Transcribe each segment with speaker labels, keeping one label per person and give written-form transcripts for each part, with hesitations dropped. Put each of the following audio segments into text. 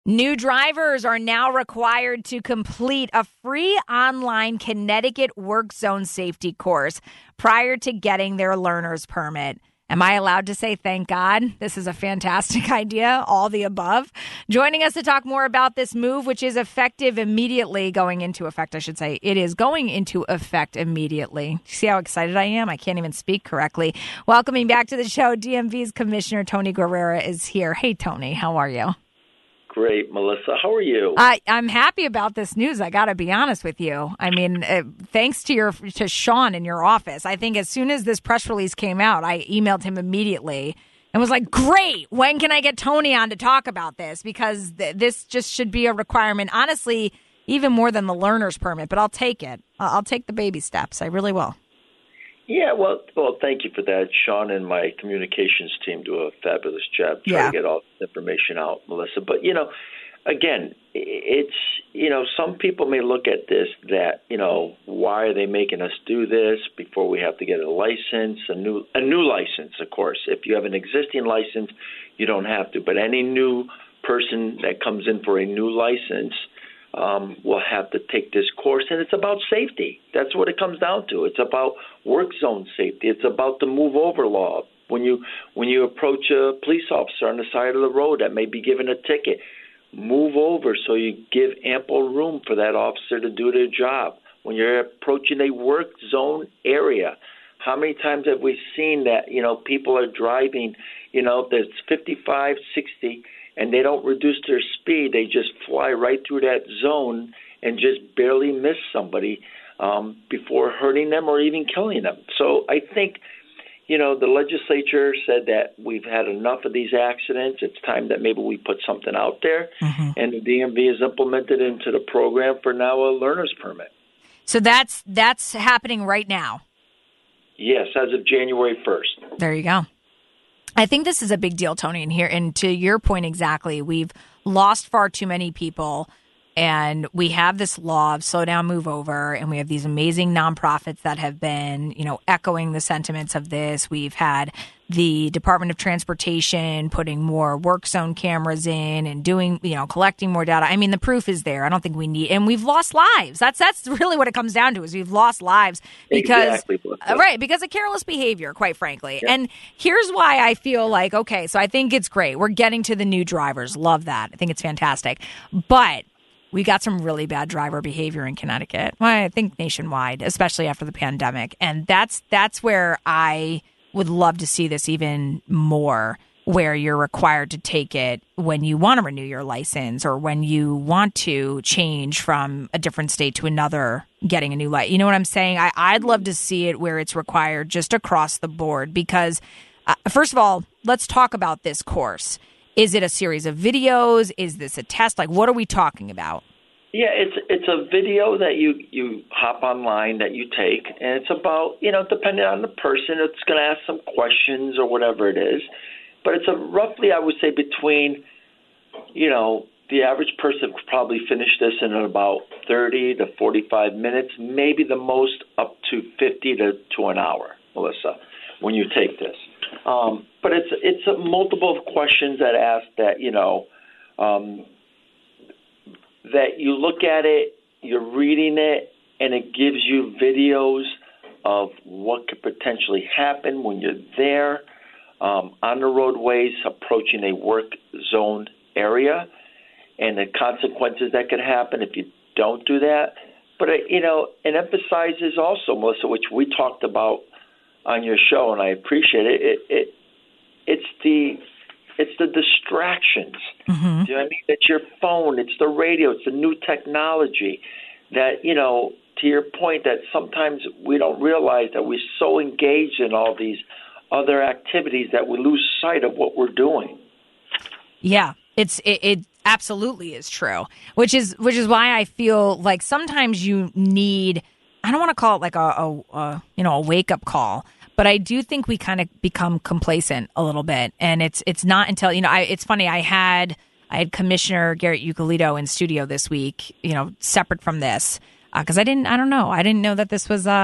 Speaker 1: New drivers are now required to complete a free online Connecticut work zone safety course prior to getting their learner's permit. Am I allowed to say thank God? This is a fantastic idea, all the above. Joining us to talk more about this move, which is effective immediately, going into effect, I should say. It is going into effect immediately. See how excited I am? I can't even speak correctly. Welcoming back to the show, DMV's Commissioner Tony Guerrera is here. Hey, Tony, how are you?
Speaker 2: Great, Melissa. How are you?
Speaker 1: I'm happy about this news. I got to be honest with you. I mean, thanks to Sean in your office. I think as soon as this press release came out, I emailed him immediately and was like, great, when can I get Tony on to talk about this? Because this just should be a requirement, honestly, even more than the learner's permit. But I'll take it. I'll take the baby steps. I really will.
Speaker 2: Yeah, well, thank you for that. Sean and my communications team do a fabulous job trying to get all this information out, Melissa. But, again, it's, some people may look at this that, why are they making us do this before we have to get a license, a new license, of course. If you have an existing license, you don't have to. But any new person that comes in for a new license will have to take this course, and it's about safety. That's what it comes down to. It's about work zone safety. It's about the move over law. When you approach a police officer on the side of the road that may be given a ticket, move over so you give ample room for that officer to do their job. When you're approaching a work zone area, how many times have we seen that, people are driving, that's 55, 60, and they don't reduce their speed. They just fly right through that zone and just barely miss somebody before hurting them or even killing them. So I think, the legislature said that we've had enough of these accidents. It's time that maybe we put something out there. Mm-hmm. And the DMV has implemented into the program for now a learner's permit.
Speaker 1: So that's happening right now?
Speaker 2: Yes, as of January 1st.
Speaker 1: There you go. I think this is a big deal, Tony, and to your point exactly, we've lost far too many people, and we have this law of slow down, move over, and we have these amazing nonprofits that have been, echoing the sentiments of this. We've had the Department of Transportation putting more work zone cameras in and doing, collecting more data. I mean, the proof is there. I don't think we need, and we've lost lives. That's really what it comes down to, is we've lost lives because, because of careless behavior, quite frankly. Yeah. And here's why I feel like, okay, so I think it's great. We're getting to the new drivers. Love that. I think it's fantastic. But we got some really bad driver behavior in Connecticut. Well, I think nationwide, especially after the pandemic. And that's where I would love to see this even more, where you're required to take it when you want to renew your license or when you want to change from a different state to another, getting a new license. You know what I'm saying? I'd love to see it where it's required just across the board because, first of all, let's talk about this course. Is it a series of videos? Is this a test? Like, what are we talking about?
Speaker 2: Yeah, it's a video that you hop online that you take, and it's about, depending on the person, it's going to ask some questions or whatever it is. But it's roughly, I would say, between, the average person could probably finish this in about 30 to 45 minutes, maybe the most up to 50 to an hour, Melissa, when you take this. But it's a multiple of questions that ask that, that you look at it, you're reading it, and it gives you videos of what could potentially happen when you're there on the roadways approaching a work zone area and the consequences that could happen if you don't do that. But, it emphasizes also, Melissa, which we talked about on your show, and I appreciate it, it's the distractions. Mm-hmm. Do you know what I mean? It's your phone, it's the radio, it's the new technology that, to your point, that sometimes we don't realize that we're so engaged in all these other activities that we lose sight of what we're doing.
Speaker 1: Yeah, it absolutely is true, which is why I feel like sometimes you need, I don't want to call it like a wake up call, but I do think we kind of become complacent a little bit, and it's not until it's funny. I had Commissioner Garrett Eucalito in studio this week, separate from this, because I didn't know that this was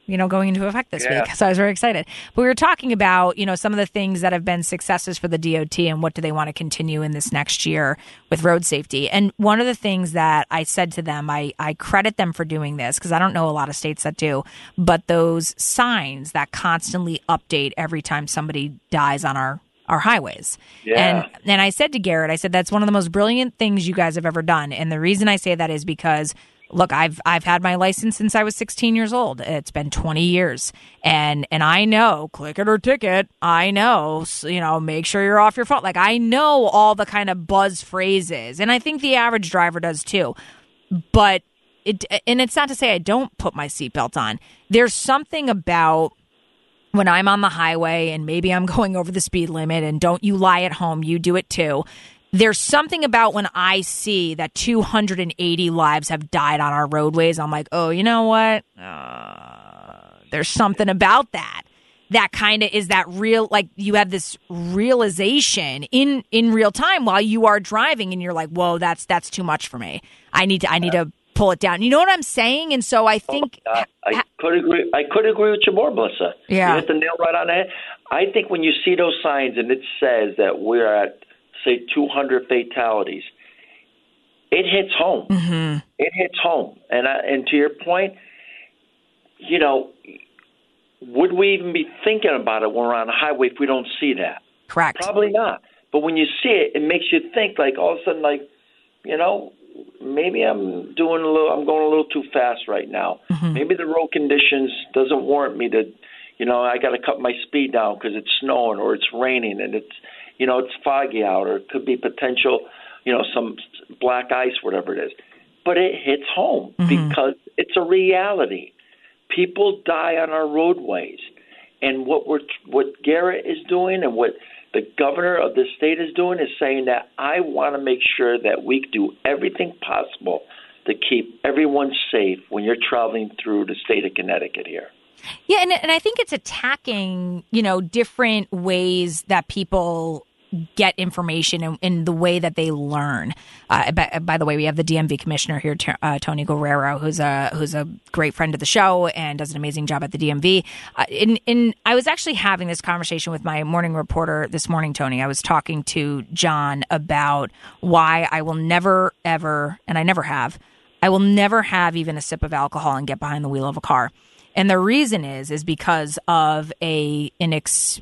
Speaker 1: going into effect this week. So I was very excited. But we were talking about, some of the things that have been successes for the DOT and what do they want to continue in this next year with road safety. And one of the things that I said to them, I credit them for doing this because I don't know a lot of states that do, but those signs that constantly update every time somebody dies on our highways. Yeah. And I said to Garrett, that's one of the most brilliant things you guys have ever done. And the reason I say that is because, look, I've had my license since I was 16 years old. It's been 20 years. And I know, click it or ticket. I know, make sure you're off your phone. Like, I know all the kind of buzz phrases. And I think the average driver does too. But it's not to say I don't put my seatbelt on. There's something about when I'm on the highway and maybe I'm going over the speed limit, and don't you lie at home, you do it too. There's something about when I see that 280 lives have died on our roadways, I'm like, oh, you know what? There's something about that. That kind of is that real, like you have this realization in real time while you are driving and you're like, whoa, that's too much for me. I need to pull it down. You know what I'm saying? And so I think
Speaker 2: I could agree. I could agree with you more, Melissa.
Speaker 1: Yeah.
Speaker 2: You hit the nail right on the head. I think when you see those signs and it says that we're at, say, 200 fatalities, it hits home.
Speaker 1: Mm-hmm.
Speaker 2: It hits home. And to your point, would we even be thinking about it when we're on the highway if we don't see that?
Speaker 1: Correct.
Speaker 2: Probably not. But when you see it, it makes you think, like, all of a sudden, like, maybe I'm going a little too fast right now.
Speaker 1: Mm-hmm.
Speaker 2: Maybe the road conditions doesn't warrant me to, I got to cut my speed down because it's snowing or it's raining and it's foggy out, or it could be potential, some black ice, whatever it is. But it hits home because it's a reality. People die on our roadways. And what Garrett is doing and what the governor of the state is doing is saying that I want to make sure that we do everything possible to keep everyone safe when you're traveling through the state of Connecticut here.
Speaker 1: Yeah, and I think it's attacking, different ways that people get information in the way that they learn. By the way, we have the DMV commissioner here, Tony Guerrero, who's a great friend of the show and does an amazing job at the DMV. I was actually having this conversation with my morning reporter this morning, Tony. I was talking to John about why I will never, ever, and I never have even a sip of alcohol and get behind the wheel of a car. And the reason is because of an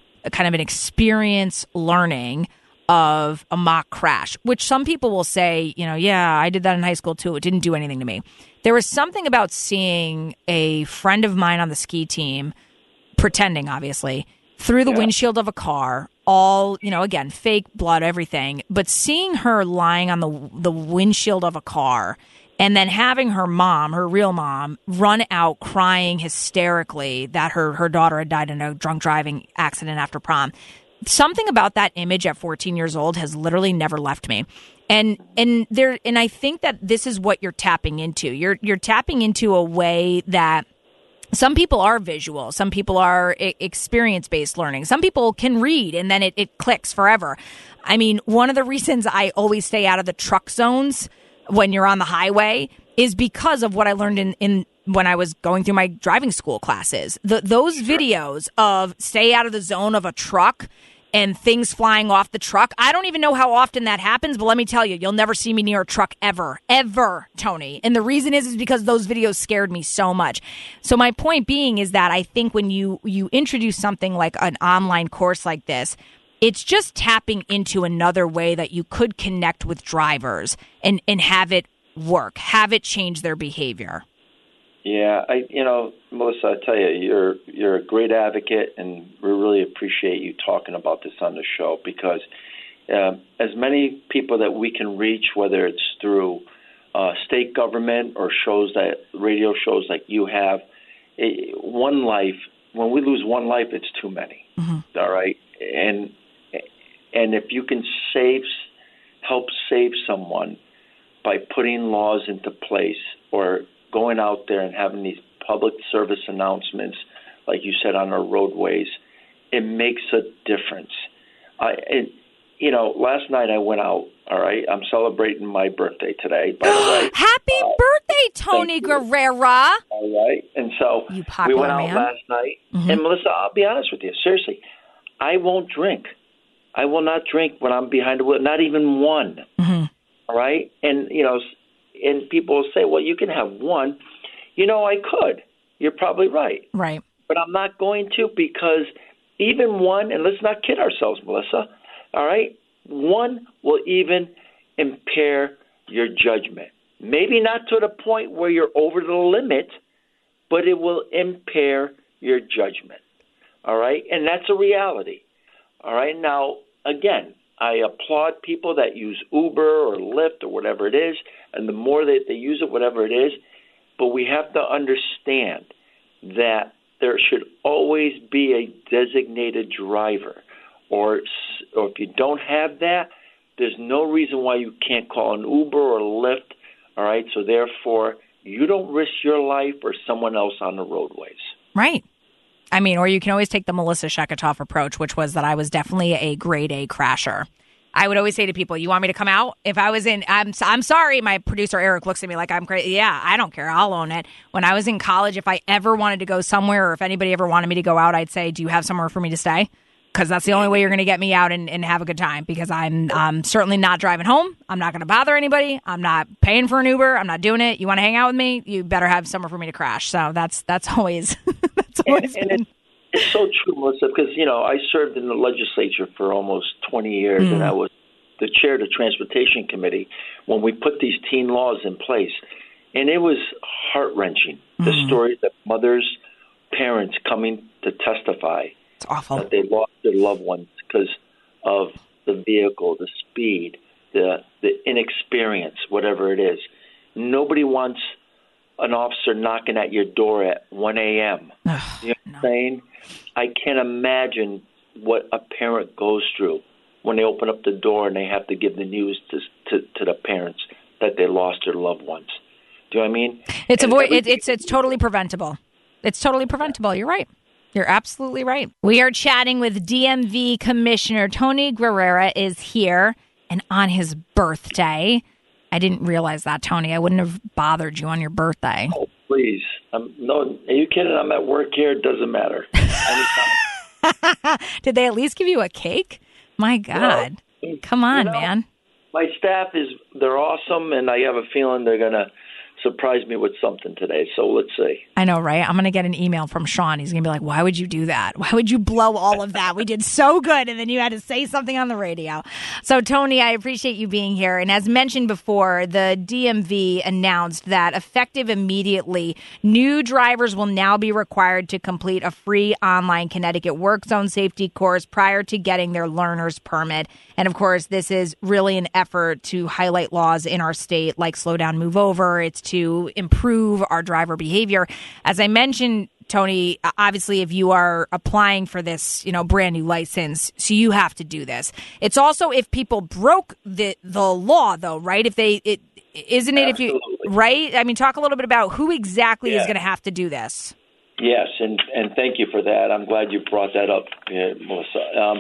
Speaker 1: experience learning of a mock crash, which some people will say, yeah, I did that in high school too. It didn't do anything to me. There was something about seeing a friend of mine on the ski team, pretending obviously, through the windshield of a car, all, again, fake blood, everything, but seeing her lying on the windshield of a car and then having her mom, her real mom, run out crying hysterically that her daughter had died in a drunk driving accident after prom. Something about that image at 14 years old has literally never left me. And I think that this is what you're tapping into. You're tapping into a way that some people are visual. Some people are experience-based learning. Some people can read and then it clicks forever. I mean, one of the reasons I always stay out of the truck zones when you're on the highway is because of what I learned in when I was going through my driving school classes. Those videos of stay out of the zone of a truck and things flying off the truck. I don't even know how often that happens, but let me tell you, you'll never see me near a truck ever, Tony. And the reason is because those videos scared me so much. So my point being is that I think when you introduce something like an online course like this, it's just tapping into another way that you could connect with drivers and have it work, have it change their behavior.
Speaker 2: Yeah, Melissa, I tell you, you're a great advocate, and we really appreciate you talking about this on the show because as many people that we can reach, whether it's through state government or radio shows like you have, one life. When we lose one life, it's too many. Mm-hmm. All right, and if you can help save someone by putting laws into place or going out there and having these public service announcements, like you said, on our roadways, it makes a difference. Last night I went out, all right? I'm celebrating my birthday today, by the way.
Speaker 1: Happy birthday, Tony Guerrera.
Speaker 2: All right. And so we went out last night. Mm-hmm. And Melissa, I'll be honest with you. Seriously, I won't drink. I will not drink when I'm behind the wheel, not even one.
Speaker 1: Mm-hmm.
Speaker 2: All right. And, and people will say, well, you can have one. I could. You're probably right.
Speaker 1: Right.
Speaker 2: But I'm not going to, because even one, and let's not kid ourselves, Melissa, all right, one will even impair your judgment. Maybe not to the point where you're over the limit, but it will impair your judgment. All right? And that's a reality. All right? Now, again, I applaud people that use Uber or Lyft or whatever it is, and the more that they use it, whatever it is, but we have to understand that there should always be a designated driver. Or if you don't have that, there's no reason why you can't call an Uber or Lyft. All right, so therefore, you don't risk your life or someone else on the roadways.
Speaker 1: Right. I mean, or you can always take the Melissa Sheketoff approach, which was that I was definitely a grade A crasher. I would always say to people, you want me to come out? If I was I'm sorry, my producer Eric looks at me like I'm crazy. Yeah, I don't care. I'll own it. When I was in college, if I ever wanted to go somewhere or if anybody ever wanted me to go out, I'd say, do you have somewhere for me to stay? Because that's the only way you're going to get me out and have a good time, because I'm certainly not driving home. I'm not going to bother anybody. I'm not paying for an Uber. I'm not doing it. You want to hang out with me? You better have somewhere for me to crash. So that's always been.
Speaker 2: It's so true, Melissa, because, I served in the legislature for almost 20 years, and I was the chair of the Transportation Committee when we put these teen laws in place. And it was heart-wrenching, the stories of mothers, parents coming to testify.
Speaker 1: It's awful
Speaker 2: that they lost their loved ones because of the vehicle, the speed, the inexperience, whatever it is. Nobody wants an officer knocking at your door at 1 a.m. You know what I'm saying? I can't imagine what a parent goes through when they open up the door and they have to give the news to the parents that they lost their loved ones. Do you know what I mean?
Speaker 1: It's totally preventable. It's totally preventable. You're right. You're absolutely right. We are chatting with DMV Commissioner Tony Guerrera is here, and on his birthday. I didn't realize that, Tony. I wouldn't have bothered you on your birthday.
Speaker 2: Oh, please. No, are you kidding? I'm at work here. It doesn't matter.
Speaker 1: Did they at least give you a cake? My God. Well, come on, man.
Speaker 2: My staff they're awesome, and I have a feeling they're going to surprise me with something today, so let's see.
Speaker 1: I know, right? I'm going to get an email from Sean. He's going to be like, why would you do that? Why would you blow all of that? We did so good, and then you had to say something on the radio. So, Tony, I appreciate you being here. And as mentioned before, the DMV announced that effective immediately, new drivers will now be required to complete a free online Connecticut work zone safety course prior to getting their learner's permit. And, of course, this is really an effort to highlight laws in our state like slow down, move over. It's to improve our driver behavior. As I mentioned, Tony, obviously, if you are applying for this, brand new license, so you have to do this. It's also if people broke the law, though, right? If you right? I mean, talk a little bit about who exactly is going to have to do this.
Speaker 2: Yes, and thank you for that. I'm glad you brought that up, Melissa.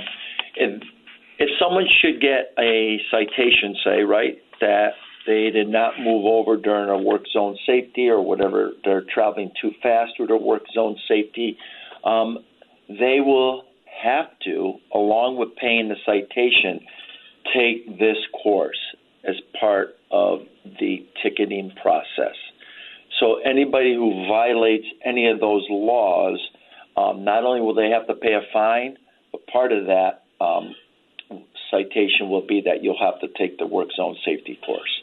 Speaker 2: If someone should get a citation, say, right, that they did not move over during a work zone safety or whatever, they're traveling too fast with their work zone safety, they will have to, along with paying the citation, take this course as part of the ticketing process. So anybody who violates any of those laws, not only will they have to pay a fine, but part of that citation will be that you'll have to take the work zone safety course.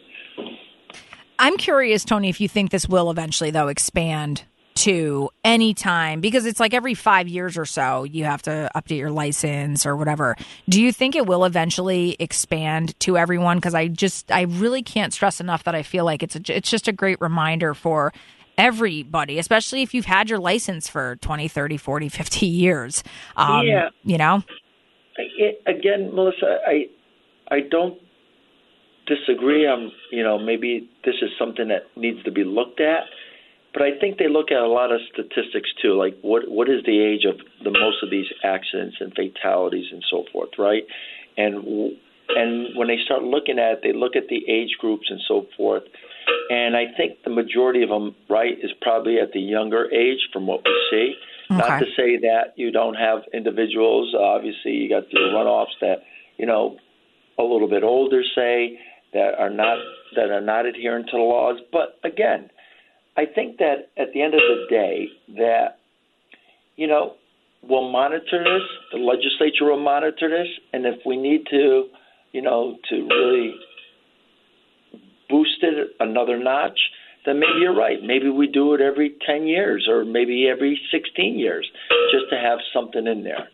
Speaker 1: I'm curious, Tony, if you think this will eventually, though, expand to any time, because it's like every 5 years or so you have to update your license or whatever. Do you think it will eventually expand to everyone? Because I really can't stress enough that I feel like it's just a great reminder for everybody, especially if you've had your license for 20, 30, 40, 50 years.
Speaker 2: Again, Melissa, I don't disagree. Maybe this is something that needs to be looked at, but I think they look at a lot of statistics too, like what is the age of the most of these accidents and fatalities and so forth, right? And when they start looking at it, they look at the age groups and so forth, And I think the majority of them, right, is probably at the younger age from what we see. Okay. Not to say that you don't have individuals. Obviously, you got the runoffs that, a little bit older, say, that are not adhering to the laws. But again, I think that at the end of the day, that we'll monitor this. The legislature will monitor this, and if we need to, to really boost it another notch, then maybe you're right. Maybe we do it every 10 years or maybe every 16 years just to have something in there.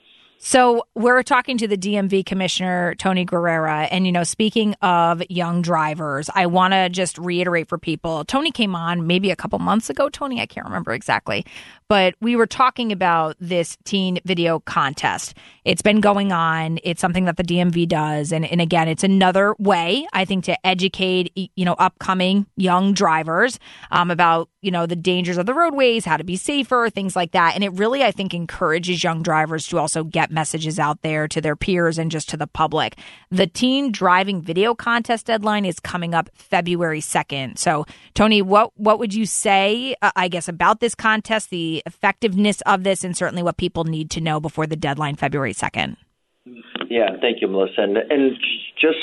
Speaker 1: So we're talking to the DMV Commissioner, Tony Guerrera. And, speaking of young drivers, I want to just reiterate for people. Tony came on maybe a couple months ago. Tony, I can't remember exactly. But we were talking about this teen video contest. It's been going on. It's something that the DMV does. And again, it's another way, I think, to educate, upcoming young drivers about, the dangers of the roadways, how to be safer, things like that. And it really, I think, encourages young drivers to also get messages out there to their peers and just to the public. The teen driving video contest deadline is coming up February 2nd. So, Tony, what would you say, I guess, about this contest, the effectiveness of this, and certainly what people need to know before the deadline, February 2nd?
Speaker 2: Yeah, thank you, Melissa. And just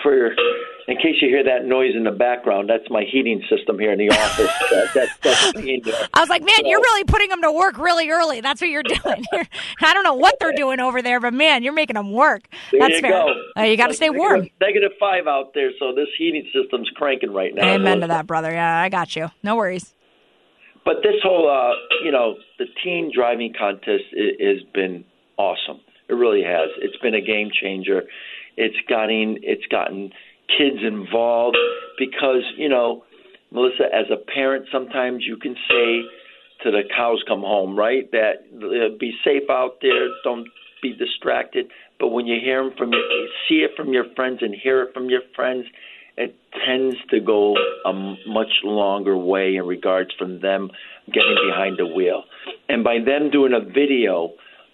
Speaker 2: in case you hear that noise in the background, that's my heating system here in the office. That's
Speaker 1: I was like, man, you're really putting them to work really early. That's what you're doing. I don't know what they're doing over there, but man, you're making them work. That's fair. Go. You got to stay warm.
Speaker 2: -5 out there, so this heating system's cranking right now.
Speaker 1: Amen to that, brother. Yeah, I got you. No worries.
Speaker 2: But this whole, the teen driving contest has been awesome. It really has. It's been a game changer. It's gotten kids involved because, Melissa, as a parent, sometimes you can say to the cows come home, right? That be safe out there. Don't be distracted. But when you see it from your friends and hear it from your friends, it tends to go a much longer way in regards from them getting behind the wheel. And by them doing a video,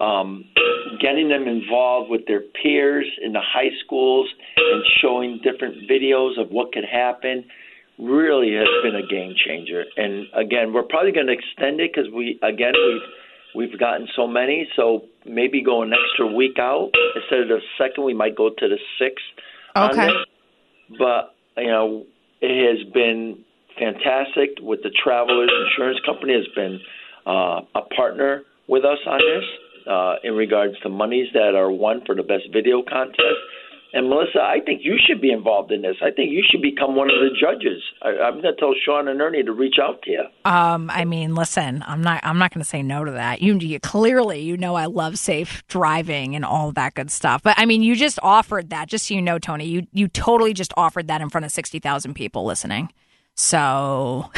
Speaker 2: getting them involved with their peers in the high schools and showing different videos of what could happen really has been a game changer. And again, we're probably going to extend it because we've gotten so many. So maybe go an extra week out instead of the 2nd. We might go to the 6th.
Speaker 1: Okay.
Speaker 2: But it has been fantastic. With the Travelers Insurance Company has been a partner with us on this. In regards to monies that are won for the best video contest. And Melissa, I think you should be involved in this. I think you should become one of the judges. I'm going to tell Sean and Ernie to reach out to you.
Speaker 1: Listen, I'm not going to say no to that. You clearly, I love safe driving and all of that good stuff. But you just offered that, just so you know, Tony, you totally just offered that in front of 60,000 people listening. So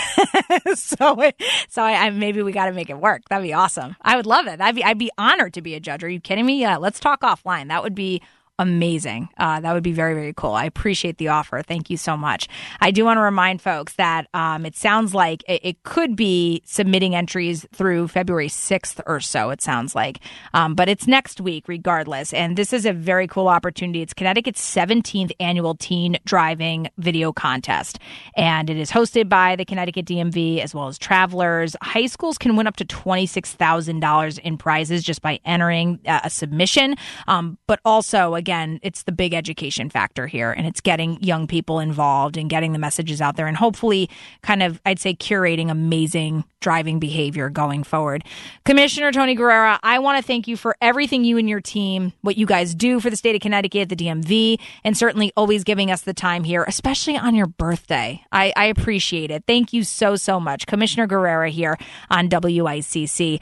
Speaker 1: maybe we got to make it work. That'd be awesome. I would love it. I'd be honored to be a judge. Are you kidding me? Yeah, let's talk offline. That would be amazing. That would be very, very cool. I appreciate the offer. Thank you so much. I do want to remind folks that it sounds like it could be submitting entries through February 6th or so, it sounds like. But it's next week regardless. And this is a very cool opportunity. It's Connecticut's 17th annual teen driving video contest. And it is hosted by the Connecticut DMV as well as Travelers. High schools can win up to $26,000 in prizes just by entering a submission. But also, again, it's the big education factor here, and it's getting young people involved and getting the messages out there and hopefully kind of, I'd say, curating amazing driving behavior going forward. Commissioner Tony Guerrera, I want to thank you for everything you and your team, what you guys do for the state of Connecticut, the DMV, and certainly always giving us the time here, especially on your birthday. I appreciate it. Thank you so, so much. Commissioner Guerrera here on WICC.